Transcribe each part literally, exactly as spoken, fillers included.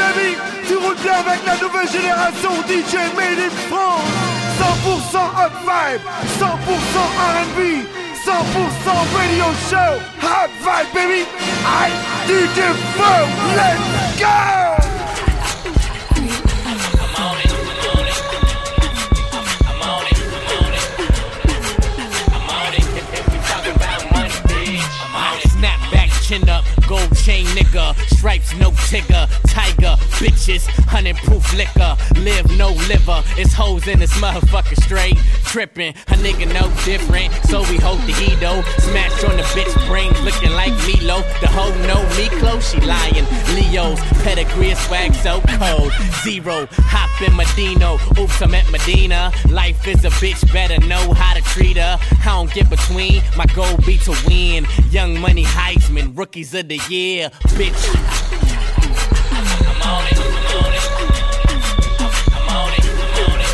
baby, tu roules bien avec la nouvelle génération D J Made in France. cent pour cent hot vibe, cent pour cent R and B, cent pour cent radio show. Hot vibe baby, I D J Fo, let's go! Chin up, gold chain nigga, stripes no tigger, tiger, bitches, hundred proof liquor, live no liver, it's hoes in this motherfucker straight, trippin', a nigga no different, so we hold the hedo, smash on the bitch brains looking like Milo, the hoe know me close, she lying, Leo's, pedigree swag so cold, zero, hop in Medino, oops I'm at Medina, life is a bitch, better know how to treat her, I don't get between, my goal be to win, young money Heisman, rookies of the year, bitch. I'm on it, I'm on it. I'm on it, I'm on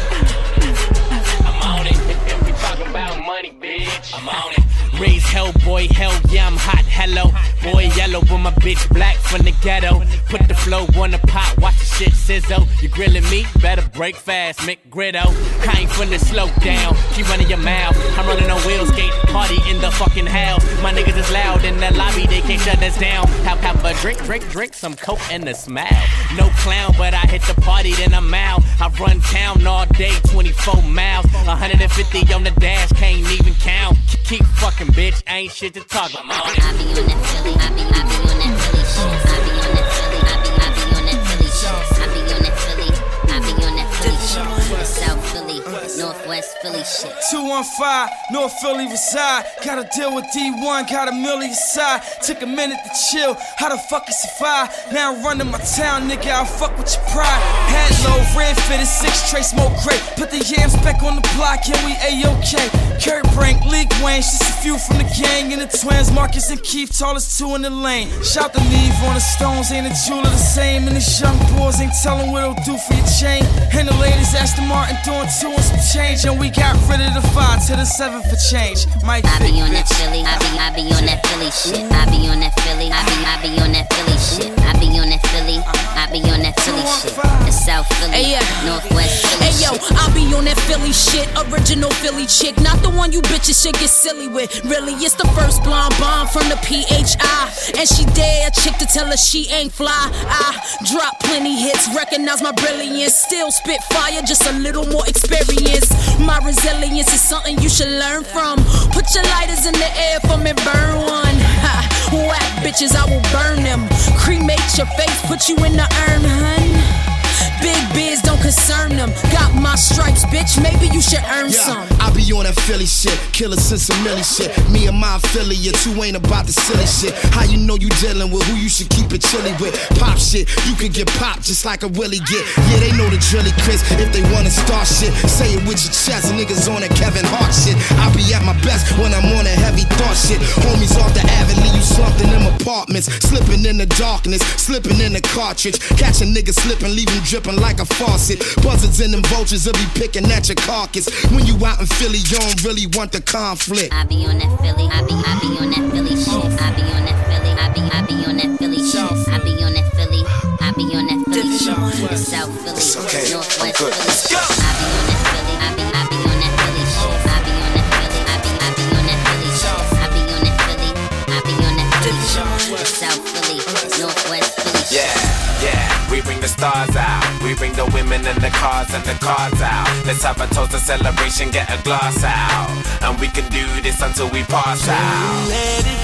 it. I'm on it. If we talking about money, bitch. I'm on it. Raise hell, boy, hell yeah, I'm hot, hello. Boy, yellow, but my bitch black from the ghetto. Put the flow on the pot, watch the shit sizzle. You grilling me? Better break fast, McGritto. I ain't finna slow down, keep running your mouth. I'm running on wheels, skate, party in the fucking house. My niggas is loud in the lobby, they can't shut us down. Have, have a drink, drink, drink, some coke and a smile. No clown, but I hit the party, then I'm out. I run town all day, twenty-four miles. one hundred fifty on the dash, can't even count. Keep fucking bitch, ain't shit to talk about. I be on that Philly, I be, I be on that Philly shit. I be on that Philly, I be, I be on that Philly shit. I be on that Philly, I be on that Philly shit. South Philly, Northwest Philly shit. two one five, North Philly reside. Gotta deal with D one, got a million side. Took a minute to chill, how the fuck is survive? Now I'm running my town, nigga, I'll fuck with your pride. Head low, red fitted, six tray, smoke crate. Put the yams back on the block, and we A-OK. Kurt Brink, League Wayne, just a few from the gang. And the twins, Marcus and Keith, tallest two in the lane. Shout the leave on the Stones, ain't a jeweler the same. And these young boys ain't tellin' what it'll do for your chain. And the ladies, Aston Martin, doing two and some change. And we got rid of the five to the seven for change. Mike I be on that Philly, I be, I be on that Philly shit. I be on that Philly, I be, I be on that Philly shit. I be on that Philly, I be on that Philly shit. The South Philly, hey, yeah. Northwest Philly. Hey yo, I be on that Philly shit, original Philly chick, not the one you bitches should get silly with. Really, it's the first blonde bomb from the P H I, and she dare a chick to tell her she ain't fly. I drop plenty hits, recognize my brilliance, still spit fire, just a little more experience. My resilience is something you should learn from. Put your lighters in the air for me, burn one. Ha, whack bitches, I will burn them. Cremate your face, put you in the urn, hun. Big biz don't concern them. Got my stripes, bitch, maybe you should earn yeah, some. I be on that Philly shit, killer since a milli shit. Me and my affiliates who ain't about the silly shit. How you know you dealing with who you should keep it chilly with? Pop shit, you can get popped just like a Willie get. Yeah, they know the drilly Chris if they wanna start shit. Say it with your chest, niggas on that Kevin Hart shit. I be at my best when I'm on that heavy thought shit. Homies off the avenue, you slumped in them apartments. Slipping in the darkness, slipping in the cartridge. Catch a nigga slipping, leave him dripping like a faucet. Buzzards and them vultures will be picking at your carcass. When you out in Philly, you don't really want the conflict. I be on that Philly, I be, I be on that Philly shit. I be on that Philly, I be, I be on that Philly shit. I be on that Philly, I be on that Philly shit. The South Philly, okay. Northwest Philly shit. I be on that Philly, I be, I be on that Philly shit. I be on that Philly, I be, I be on that Philly shit. I be on that Philly, I be on that Philly shit. The South Philly, Northwest Philly shit. Yeah, yeah. We bring the stars out, we bring the women and the cars and the cards out. Let's have a toast, a celebration, get a glass out, and we can do this until we pass out. Let it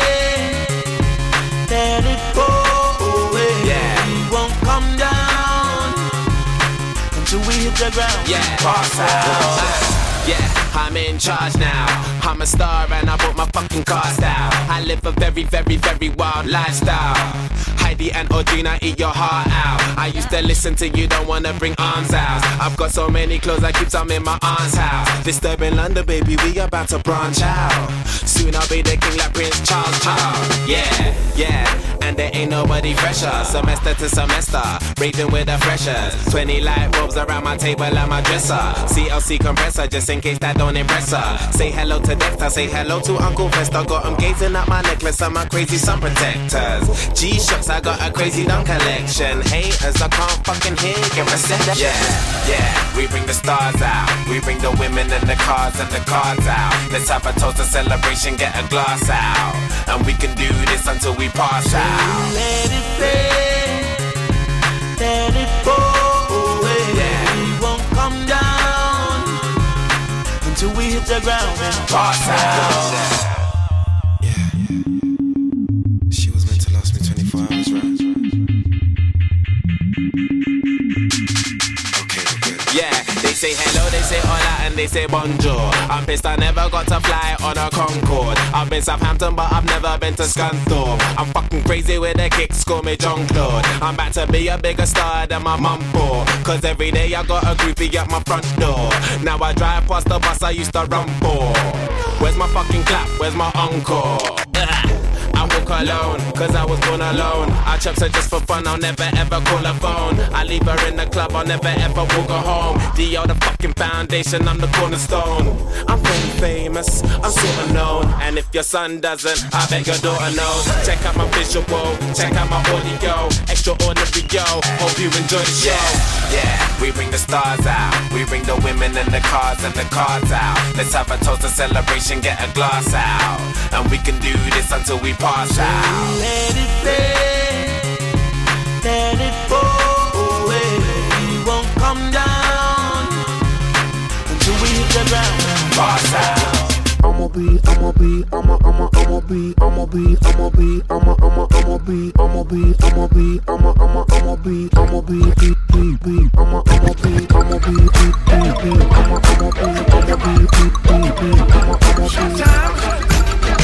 rain, let it pour away. Yeah, we won't come down until we hit the ground. Yeah, pass out. Yeah, I'm in charge now. I'm a star and I bought my fucking car style. I live a very, very, very wild lifestyle. Heidi and Audrina, eat your heart out. I used to listen to you, don't wanna bring arms out. I've got so many clothes, I keep some in my aunt's house. Disturbing London, baby, we about to branch out. Soon I'll be the king like Prince Charles, Charles. Yeah, yeah, and there ain't ain't nobody fresher. Semester to semester, breathing with the freshers. Twenty light bulbs around my table and my dresser. C L C compressor, just in case that don't impress her. Say hello to Dexter, say hello to Uncle Fester. Got him gazing at my necklace and my crazy sun protectors. G-Shocks, I got a crazy dumb collection. Haters, I can't fucking hear you reset. Yeah, yeah, we bring the stars out. We bring the women and the cars and the cards out. Let's have a toast, a celebration, get a glass out. And we can do this until we pass out. Let it fade, let it go away. Yeah. We won't come down until we hit the ground and pass out. Yeah, she was meant to last me twenty-four hours, right? Yeah, they say hello, they say hola, and they say bonjour. I'm pissed I never got to fly on a Concorde. I've been Southampton, but I've never been to Scunthorpe. I'm fucking crazy with the kicks, call me John Claude. I'm about to be a bigger star than my mum for. Cause every day I got a groupie at my front door. Now I drive past the bus I used to run for. Where's my fucking clap, where's my encore? I walk alone, cause I was born alone. I chops her just for fun, I'll never ever call her phone. I leave her in the club, I'll never ever walk her home. D O the fucking foundation, I'm the cornerstone. I'm very famous, I'm sorta known. And if your son doesn't, I bet your daughter knows. Check out my visual, check out my audio. Extraordinary, yo, hope you enjoy the show. Yeah, yeah, we bring the stars out. We bring the women and the cars and the cards out. Let's have a toast, a celebration, get a glass out. And we can do this until we pass out. Let it fade, let it go away. We won't come down until we hit the ground and pass out. I'ma be, I'ma be, I'ma, I'ma, I'ma be, I'ma be, I'ma be, I'ma, I'ma, I'ma be, I'ma be, I'ma be, I'ma, I'ma, I'ma be, I'ma be, be, be, be, I'ma, I'ma be, I'ma be, be, be, be, I'ma, I'ma be, I'ma be, be, be, be, I'ma, I'ma be.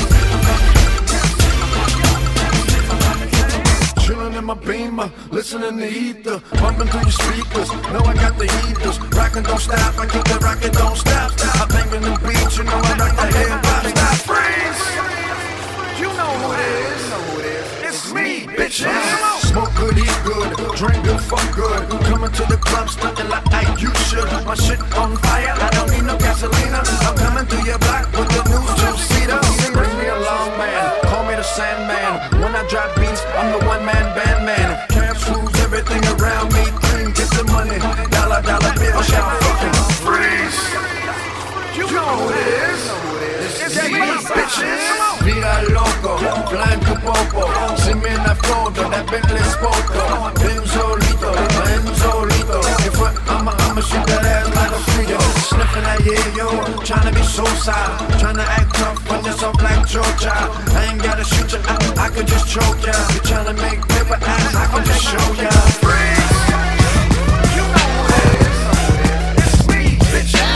Chillin' in my Beamer, listening to ether, bumping through your speakers. Know I got the heaters, rockin' don't stop. I keep the rockin' don't stop. I'm banging the beat, you know I rock the hip hop. Stop, freeze! You know who it is? It's me, bitches. Smoke good, eat good, drink good, fuck good. Coming to the club, stuntin' like I you should. My shit on fire, I don't need no gasolina. I'm coming through your block with the new two-seater. Bring me along, man. Call me the Sandman. When I drop beats, I'm the one-man band man. Cash rules everything around me. Clean, get the money. Dollar, dollar bill, shout fucking freeze. You know who it is. It's me, bitches. Vida loco, flying to popo. See me in that photo, that Bentley Spoto. Bim solito, bim solito. If I'm a, I'm a shoot that ass like a Frito. Sniffing that yeah, yo. Tryna be so silent. Tryna act tough, run yourself like Georgia. I ain't gotta shoot ya, I, I could just choke ya. You tryna make paper ass, I can just show ya. Freeze! You know who it is. It's me, bitches.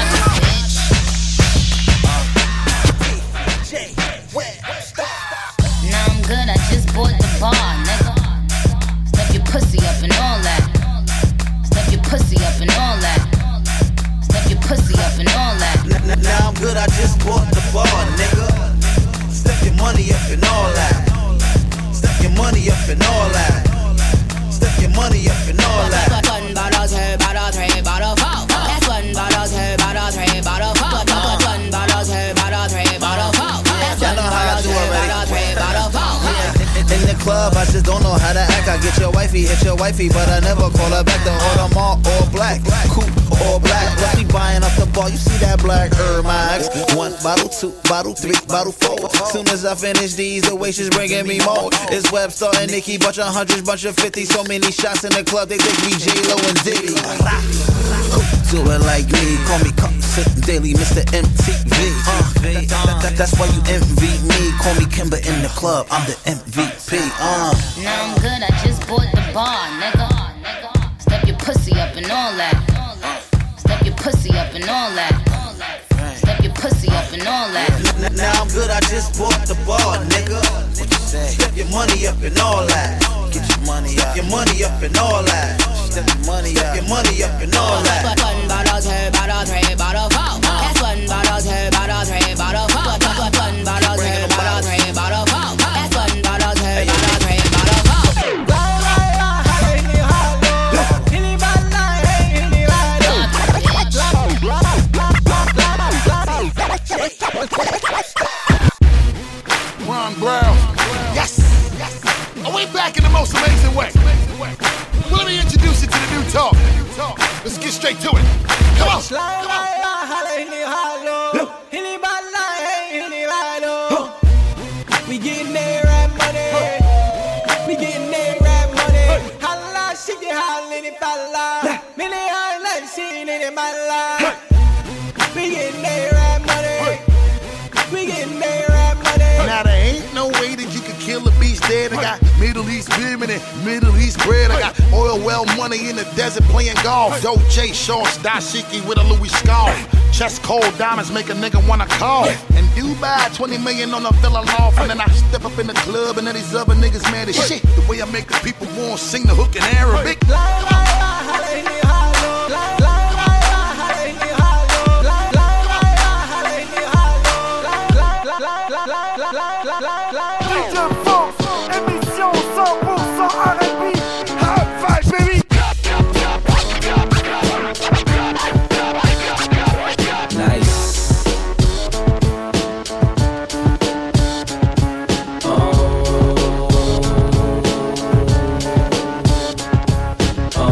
Now I'm good, I just bought the bar, nigga. Stuff your pussy up and all that. Stuff your pussy up and all that. Stuff your pussy up and all that. Now I'm good, I just bought the bar, nigga. Step your money up and all that. Step your money up and all that. Step your money up and all that. One bottle, two bottle, three bottle, four. That's one bottle, two bottle, three bottle, four. One bottle, two bottle, three bottle, four. Y'all know how I do already. In the club, I just don't know how to act. I get your wifey, hit your wifey, but I never call her back. The order all all black, coupe all black. Let's be buying up the ball. You see that black Air Max? One bottle, two bottle, three bottle, four. Soon as I finish these, the way she's bringing me more. It's Webster and Nicki, bunch of hundreds, bunch of fifties. So many shots in the club, they think me J Lo and Diddy. Do it like me, call me constant daily, Mister M T V. Uh, that, that, that, that's why you envy me. Call me Kimber in the club, I'm the M V P. Uh. Now I'm good, I just bought the bar, nigga. Step your pussy up and all that. Step your pussy up and all that. Step your pussy up and all that. Now I'm good, I just bought the bar, nigga. Step your money up and all that. Get your money up, your money up and all that. Step your money up, your money up and all that. One bottle, two bottle, three bottle, four. That's one bottle, two bottle, three bottle, four. One bottle, two bottle, three bottle, four. That's one bottle, two bottle, three bottle, four. we're back in the most amazing way. Well, let me introduce you to the new talk. Let's get straight to it. Come on. Come on. We getting there right money. We getting there right money. Holla, shake it, holla, in it, bala. Many holla, seen it in my life. We getting there right money. We getting there right money. Now there ain't no way that you can kill a beast dead. I got Middle East women and Middle East bread. I got oil well money in the desert playing golf. Dolce shorts, dashiki with a Louis scarf. Chest cold diamonds make a nigga wanna call. And Dubai, twenty million on a villa loft. And then I step up in the club and then these other niggas mad as shit. The way I make the people want to sing the hook in Arabic. Émission cent pour cent R and B, Hot Vibe, baby. Nice. Oh. Oh.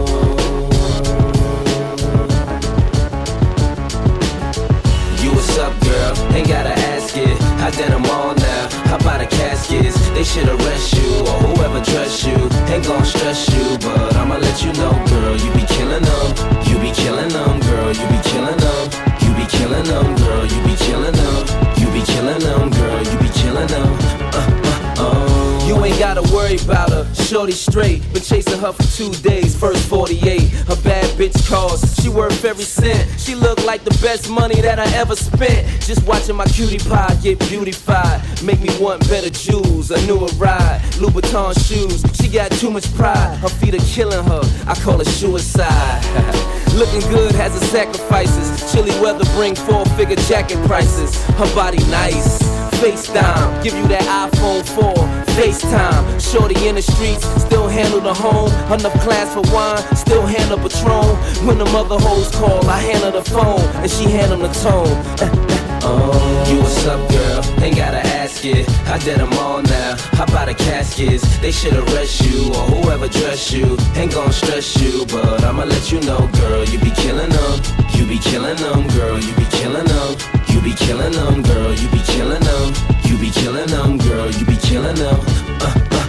You what's up, girl? Ain't gotta ask it. I did them all now. How about the caskets? They should arrest you or whoever trusts you. Ain't gon' stress you, but I'ma let you know, girl. You be killing them. You be killing them, girl. You be killing them. You be killing them, girl. You be killing them. You be killing them, girl. You be killing them. Uh, uh, oh. You ain't gotta worry about her. Shorty straight. Been chasing her for two days. First forty-eight. A bad bitch cost. She worth every cent. She look like the best money that I ever spent. Just watching my cutie pie get beautified. Make me want better jewels, a newer ride, Louboutin shoes. She got too much pride. Her feet are killing her. I call it suicide. Looking good has its sacrifices. Chilly weather bring four-figure jacket prices. Her body nice. FaceTime, give you that iPhone four. FaceTime, shorty in the streets, still handle the home. Enough class for wine, still handle Patron. When the mother hoes call, I handle the phone, and she handle the tone. Oh, you what's up, girl? Ain't gotta ask it. I did them all now. How about the caskets? They should arrest you or whoever dress you. Ain't gon' stress you, but I'ma let you know, girl. You be killing them. You be killing them, girl. You be killing them. You be killing them, girl. You be killing them. You be killing them, girl. You be killing them. Uh, uh,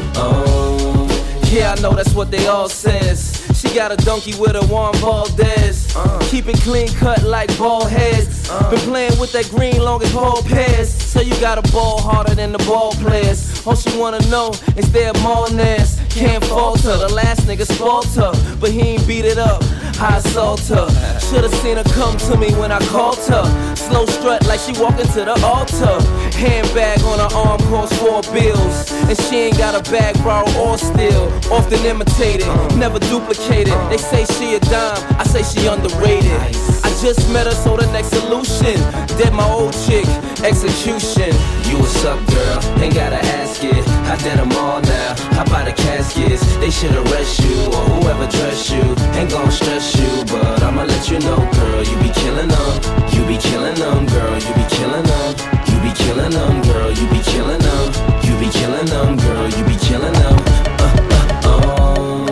oh. Yeah, I know that's what they all says. She got a donkey with a Juan Valdez. Uh. Keep it clean cut like ball heads. Uh. Been playing with that green long as ball pairs. So you got a ball harder than the ball players. All she wanna know is their malness. Can't falter, the last nigga spoiled her, but he ain't beat it up. I assault her. Should've seen her come to me when I called her. Slow strut like she walking to the altar. Handbag on her arm costs four bills. And she ain't got a bag, borrow or steal. Often imitated, never duplicated. They say she a dime, I say she underrated. I just met her, so the next solution. Dead my old chick, execution. You what's up, girl? Ain't gotta ask it. I did them all now. How about the caskets? They should arrest you or whoever dress you. Ain't gon' stress you, but I'ma let you know, girl. You be killing them. You be killing them, girl. You be killing them. You be killing them, girl. You be killing them. You be killing them, girl. You be killing them. Uh, uh, oh.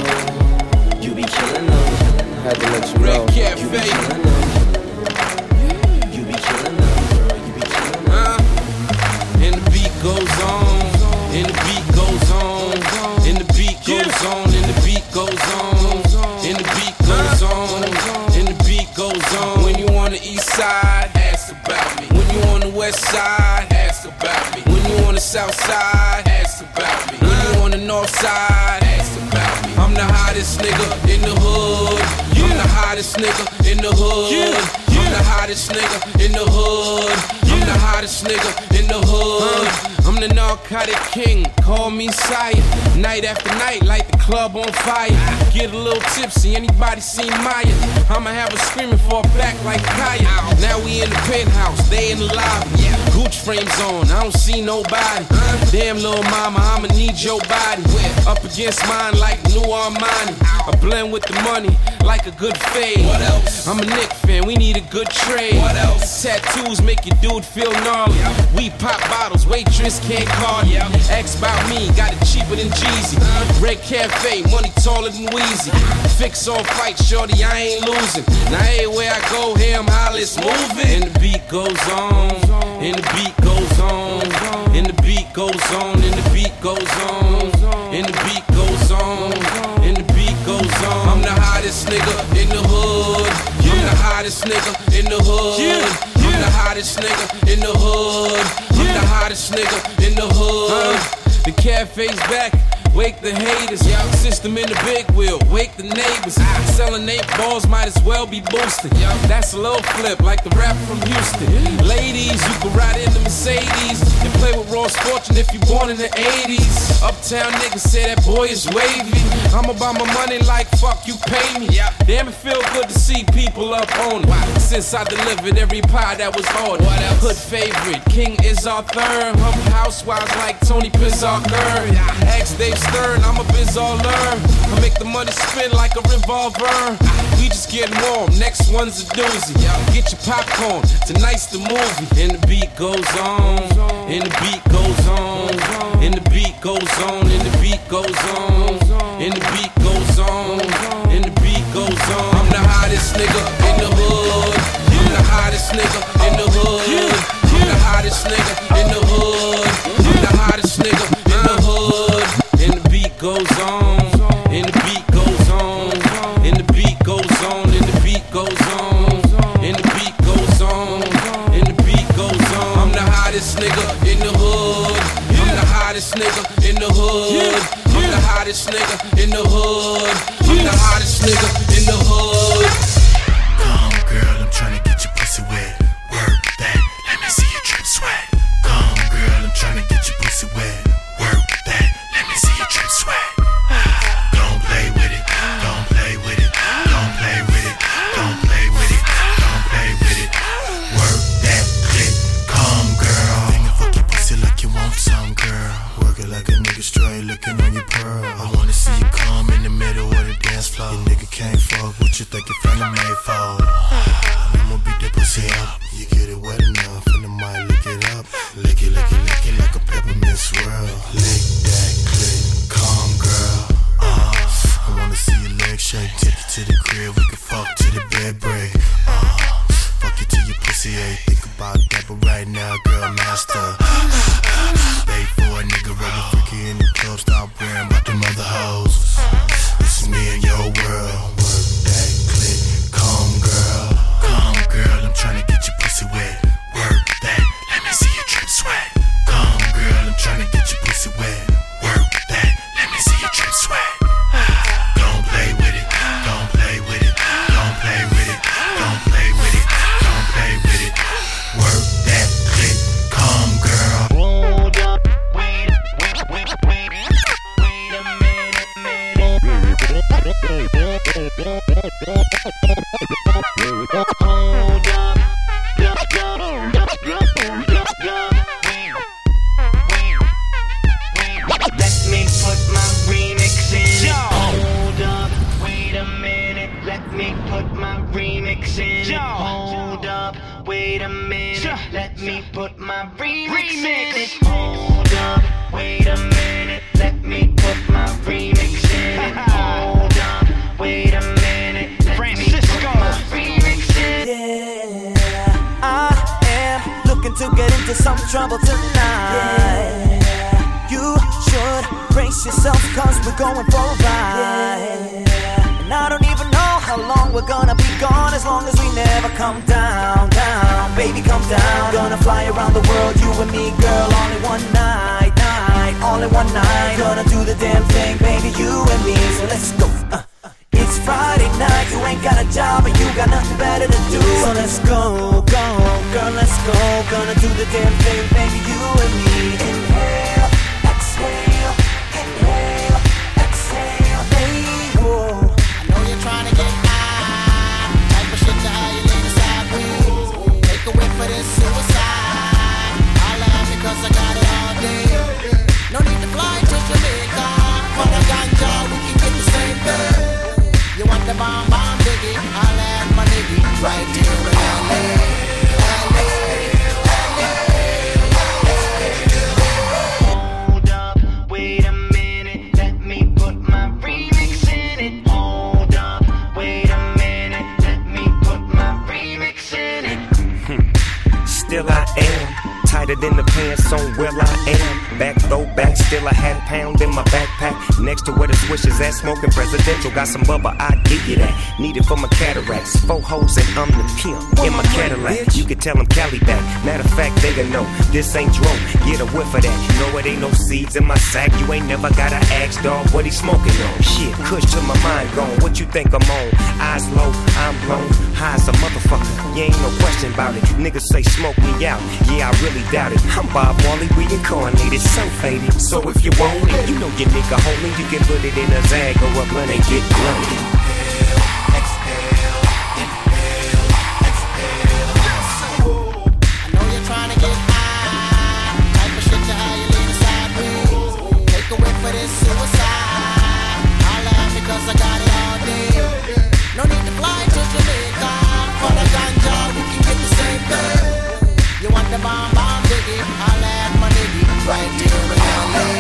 You be killing them. Had to let you know. You be killing them. You be killing them, girl. You be killing them. Uh, and the beat goes on. And the beat goes on. And the beat goes on. And the beat goes on. And the beat goes on. And the beat goes on. When you on the east side, ask about me. When you on the west side, ask about me. When you on the south side, ask about me. When you on the north side, ask about me. I'm the hottest nigga in the hood. I'm the hottest nigga in the hood. I'm the hottest nigga in the hood. I'm the hottest nigga in the hood. I'm the narcotic king, call me sire. Night after night, light the club on fire. Get a little tipsy, anybody seen Maya? I'ma have her screaming for a back like Kaya. Now we in the penthouse, they in the lobby. Gooch frames on, I don't see nobody. Damn little mama, I'ma need your body. Up against mine like New Armani. I blend with the money like a good fade. What else? I'm a Knick fan, we need a good trade. What else? Tattoos make your dude feel gnarly. We pop bottles, waitress can't call you. Ask about mean, got it cheaper than Jeezy. Red Cafe, money taller than Weezy. Fix on fight, shorty, I ain't losing. Now everywhere I go, here I'm holla, it's moving. And the beat goes on, and the beat goes on, and the beat goes on, and the beat goes on, and the beat goes on, and the beat goes on. I'm the hottest nigga in the hood. I'm the hottest nigga in the hood. I'm the hottest nigga in the hood. I'm the hottest nigga in the hood. The cafe's back. Wake the haters, yeah. System in the big wheel, wake the neighbors. Selling eight balls might as well be boosted. That's a low flip, like the rap from Houston. Ladies, you can ride in the Mercedes and play with Ross Fortune if you born in the eighties. Uptown niggas say that boy is wavy. I'm about my money like fuck you pay me. Damn, it feel good to see people up on it. Since I delivered every pie that was ordered. Hood favorite, King is our third. Humble housewives like Tony Pizzagger. Ask Dave Stern, I'm a biz all learn. I make the money spin like a revolver. We just getting warm, next one's a doozy. Get your popcorn, tonight's the movie. And the beat goes on, and the beat goes on, and the beat goes on, and the beat goes on, and the beat goes on, and the beat goes on. I'm the hottest nigga in the hood. I'm the hottest nigga in the hood. I'm the hottest nigga in the hood. I'm the hottest nigga in the hood. And the beat goes on, and the beat goes on, and the beat goes on, and the beat goes on, and the beat goes on, and the beat goes on. I'm the hottest nigga in the hood. I'm the hottest nigga in the hood. I'm the hottest nigga in the hood. I'm the hottest nigga in the hood. Come girl, I'm tryna get your pussy wet. Work that, let me see you drip sweat. Come girl, I'm tryna get your pussy wet. Work that, let me see you drip sweat. Don't play with it, don't play with it, don't play with it, don't play with it, don't play with it. Work that clip, come girl. Finger fuck your pussy like you want some, girl. Work it like a nigga straight looking on your pearl. I wanna see you come in the middle of the dance floor. Your nigga can't fuck what you think your friend made for. I'ma beat that pussy up. You get it wet enough and I might lick it up. Lick it, lick it, lick it like a peppermint swirl. Lick that clip, calm girl. Uh, I wanna see your legs shake. Take you to the crib, we can fuck to the bed break. Uh, fuck you till your pussy ain't think about that, but right now, girl, master. Pay for a nigga, rubber freaky in the club, stop worrying about them other hoes. This is me and your world. Work that clip, calm girl, calm girl. I'm tryna get your pussy wet. Work that, let me see you drip sweat. Calm girl, I'm tryna get your pussy wet. Work that, let me see you drip sweat. Don't play with it, don't play with it, don't play with it, don't play with it, don't play with it. Work that clip, calm girl. Hold up, wait, wait, wait, wait, wait a minute, minute. Hold up. Let me put my remix in it. Hold up, wait a minute. Let me put my remix in it. Hold up, wait a minute. Let me put my remix in it. Hold up, wait a minute. Let me put my remix in it. Hold up, wait a minute. Let me put my remix in it. Yeah, I am looking to get into some trouble tonight. Yeah. You should brace yourself, cause we're going for a ride. Yeah. And I don't even know how long we're gonna be gone, as long as we never come down, down. Baby, come down. Gonna fly around the world, you and me, girl, all in one night, night, all in one night. Gonna do the damn thing, baby, you and me, so let's go. uh. It's Friday night, you ain't got a job and you got nothing better to do. So let's go, go, girl, let's go. Gonna do the damn thing, baby, you and me. Inhale, exhale, inhale, exhale, hey, whoa. I know you're trying to get high, type of shit to how you lean sideways. Take a whiff for this suicide. I laugh because I got it all day. No need to fly to Jamaica. For the ganja, we can get the same thing. You want the bomb, bomb, diggy? I'll add my nigga right here in L A. L A, L A, L A. throwback. Still a half pound in my backpack. Next to where the swishers at, smoking presidential. Got some bubba, I give you that. Need it for my cataracts. Four hoes and I'm the pimp in my Cadillac. You can tell them Cali back. Matter of fact, they gon' know this ain't dro. Get a whiff of that. No, it ain't no seeds in my sack. You ain't never gotta ask, dog, what he smoking on. Shit, kush to my mind gone. What you think I'm on? Eyes low, I'm blown. High as a motherfucker. You ain't no question about it. Niggas say smoke me out. Yeah, I really doubt it. I'm Bob Marley, reincarnated, so faded. So if you want it, you know your nigga homie. You can put it in a Zag or a blunt and get blunted. I got it all day. No need to fly to Jamaica. For the ganja, we can get the same thing. You want the bomb, bomb, diggy? I'll add my nigga right here in L A.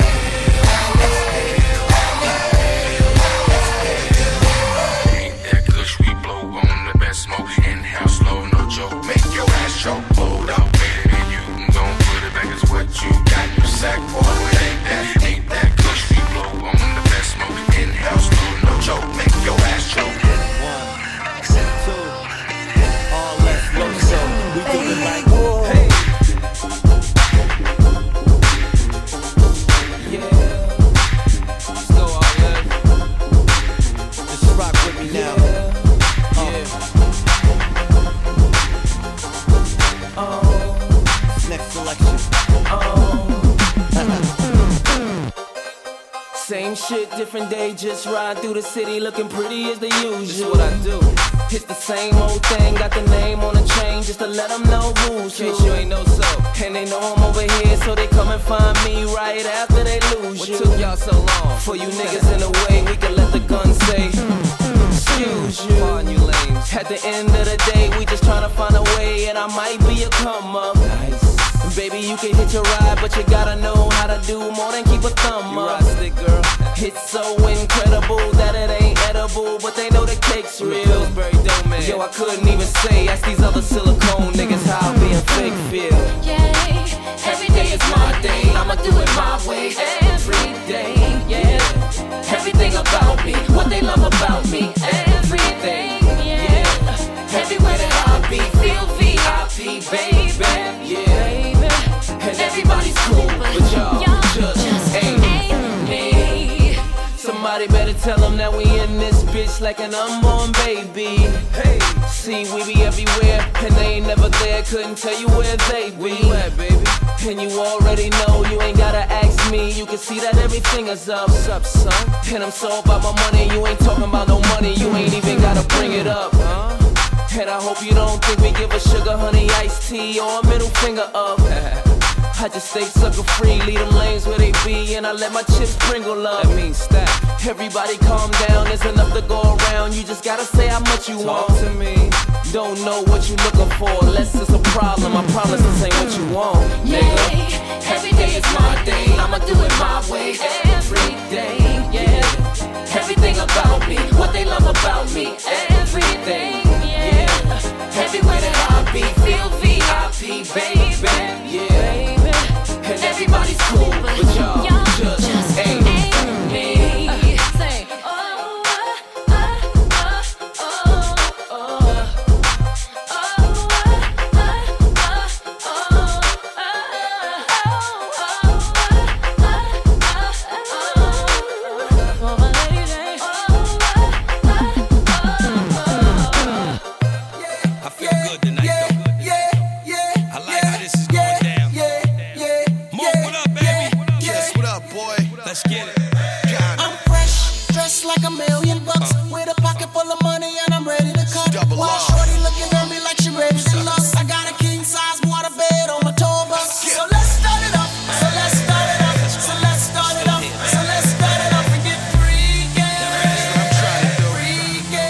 Ain't that kush we blow on the best smoke? In-house slow, no joke. Make your ass choke. Hold up, wait a minute, you can go and put it back. It's what you got in your sack, boy. It ain't that, ain't that kush we blow on the best smoke? In-house slow. Choke, make your ass choke. One, two, all left low, so we do it like whoa. Hey. Yeah, so all left. Just rock with me now. Yeah. Oh, next selection. Oh. Same shit, different day, just ride through the city looking pretty as the usual. This what I do. It's the same old thing, got the name on the chain just to let them know who's who. In case you ain't know so. And they know I'm over here, so they come and find me right after they lose what you. What took y'all so long? For you niggas in the way, we can let the gun say, excuse you. Pardon you lames. At the end of the day, we just tryna find a way, and I might be a come up. Nice. Baby, you can hit your ride, but you gotta know how to do more than keep a thumb you up. Right, stick, girl. It's so incredible that it ain't edible, but they know the cake's real. Pillsbury dough, man. Yo, I couldn't even say, ask these other silicone niggas how being fake feel. Yeah, every day is my day, I'ma do it my way. Every day, yeah. Everything about me, what they love about me. Everything, yeah. Everywhere that I be, feel V I P, baby. Yeah. And everybody's cool, but y'all just, just ain't, ain't me. Somebody better tell them that we in this bitch like an unborn baby. Hey, see, we be everywhere, and they ain't never there. Couldn't tell you where they be. Where you at, baby? And you already know, you ain't gotta ask me. You can see that everything is up. What's up, son? And I'm so about my money, you ain't talking about no money. You ain't even gotta bring it up, huh? And I hope you don't think we give a sugar, honey, iced tea, or a middle finger up. I just stay sucker free, leave them lanes where they be, and I let my chips sprinkle up. That means stack. Everybody calm down, there's enough to go around. You just gotta say how much you Talk want to me. Don't know what you looking for, unless it's a problem. I promise this ain't what you want, nigga. Yeah, every day is my day, I'ma do it my way. Every day, yeah. Everything about me, what they love about me. Everything, yeah. Everywhere that I be, feel V I P, baby, yeah. And everybody's cool, but y'all, y'all just, just ain't, ain't me. Uh, say, oh, uh, uh, uh, oh, oh, I feel good tonight, though. Yeah, yeah, I like how this is going down. What up, baby? Yes, what up, boy? Let's get it. I'm fresh, dressed like a million bucks, with a pocket full of money, and I'm ready to cut. Double While R. shorty looking at me like she ready to lust. I got a king size water bed on my tour bus. So let's start it up. So let's start it up. So let's start it up. So let's start it up and get freaky. Freaky.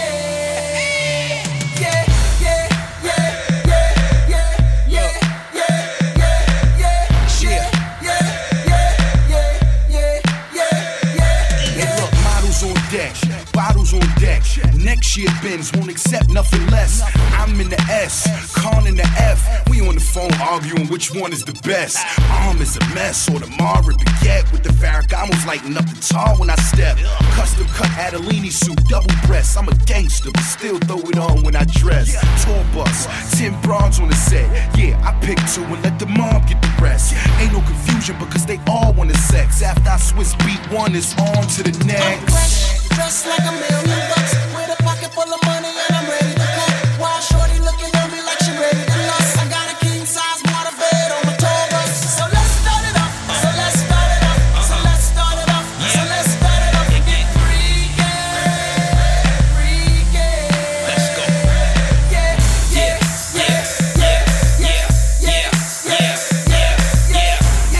Yeah, yeah, yeah, yeah, yeah, yeah, yeah, yeah, yeah, yeah, yeah, yeah, yeah, yeah, Hey, look, models on deck, bottles on deck. Next year, Benz won't accept nothing less. I'm in the S, Con in the F. We on the phone arguing which one is the best. Arm is a mess, or the Marvin baguette with the Ferragamos lighting up the tar when I step. Custom cut Adelini suit, double breast. I'm a gangster, but still throw it on when I dress. Tour bus, ten bronze on the set. Yeah, I pick two and let the mom get the rest. Ain't no confusion because they all want the sex. After I Swiss beat one, it's on to the next. I'm fresh, dressed like a million bucks, with a pocket full of money and I'm ready to cut. While shorty looking at me like she ready to lust. I got a king size water bed on my tour bus. So let's start it up, so let's start it up, so let's start it up, so let's start it up and get freaky, freaky. Let's go. Yeah, yeah, yeah, yeah, yeah, yeah, yeah, yeah, yeah, yeah,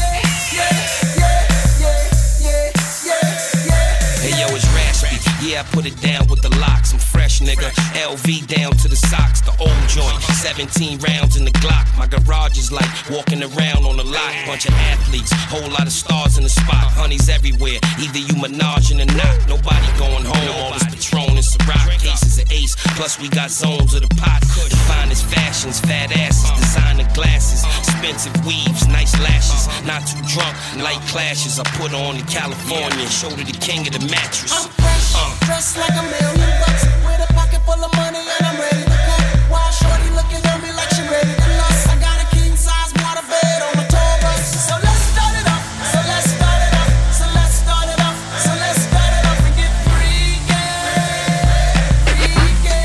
yeah, yeah, yeah. Hey yo, it's Raspy. Yeah, I put it down with the locks. I'm fresh, nigga. L V down to the socks, the old joint. seventeen rounds in the Glock. My garage is like walking around on the lot. Bunch of athletes, whole lot of stars in the spot. Honey's everywhere, either you menaging or not. Nobody going home, all this Patron and Ciroc. Cases of Ace, plus we got zones of the pot. The finest fashions, fat asses, designer glasses, expensive weaves, nice lashes. Not too drunk, light clashes. I put on in California, show to the king of the mattress. I'm fresh, uh. dressed like a million bucks, with a pocket full of money and I'm ready to cut. While shorty looking at me like she ready to lust. I got a king size water bed on my tour bus. So let's start it up, so let's start it up, so let's start it up, so let's start it up and get freaky, freaky.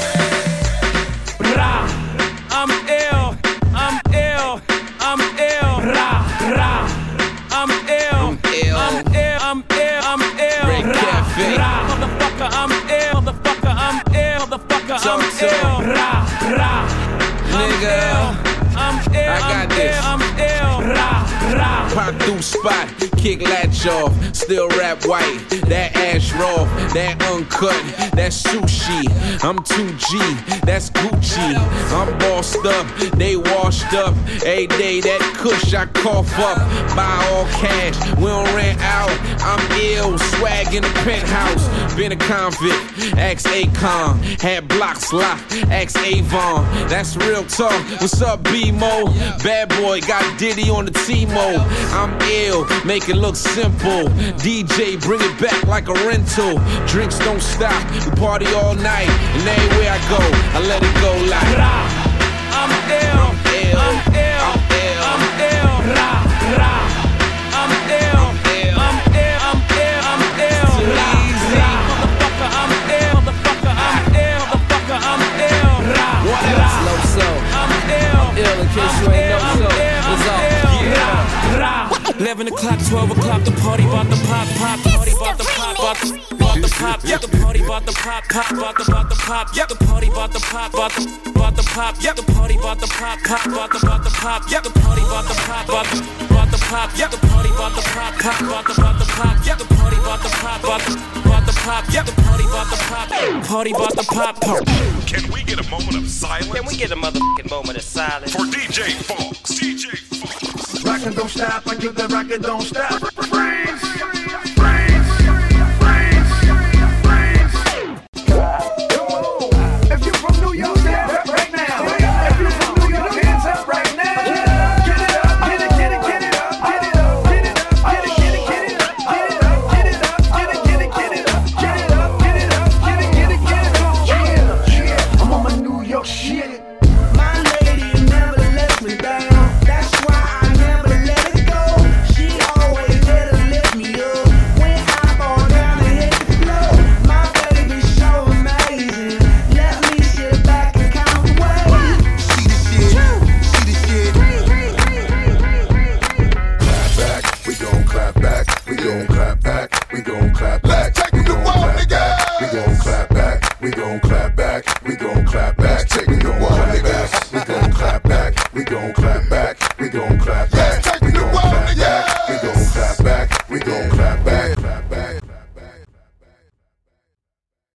Rah, I'm ill, I'm ill, I'm ill. Rah, rah, I'm ill, I'm ill, I'm ill, I'm ill, I'm ill. Red Cafe. Rah, motherfucker, I'm ill, motherfucker, I'm ill, motherfucker, I'm ill. Rah, rah, Nigga, I'm ill, I got I'm this. ill, I'm ill. Rah, rah. Pop through spot, kick latch off, still rap white. That ash raw, that uncut, that's sushi. I'm two G, that's Gucci. I'm bossed up, they washed up. Every day that kush I cough up. Buy all cash, we don't rent out. I'm ill, swag in the penthouse. Been a convict, ex Akon. Had blocks locked, ex Avon. That's real talk. What's up, B-Mo? Bad boy got Diddy on the T-Mo. I'm ill, make it look simple. D J, bring it back like a rental. Drinks don't stop, we party all night. And everywhere I go, I let it go like I'm ill, I'm ill, I'm ill, I'm ill. Rah, rah, I'm ill, I'm ill, I'm ill, I'm ill. Rah, motherfucker, I'm ill, motherfucker, I'm ill, motherfucker, I'm ill. Rah, rah, Slow so, I'm ill, I'm ill in case you ain't know so. It's all, yeah. eleven o'clock, twelve o'clock, the party bout to pop, pop, party bout to pop, bout to bout to pop, yeah, the party bout to pop, pop, bout to bout to pop, yeah, the party bout to pop, bout to bout to pop, yeah, the party bout to pop, pop, bout to bout to pop, yeah, the party bout to pop, bout to bout to pop, yeah, the party bout to pop, pop, bout to bout to pop, yeah, the party bout to pop, bout to bout to pop, yeah, the party bout to pop, party bout to pop, pop. Can we get a moment of silence? Can we get a motherfucking moment of silence for D J Fox? D J Fox. Rockin' don't stop until the rockin' don't stop.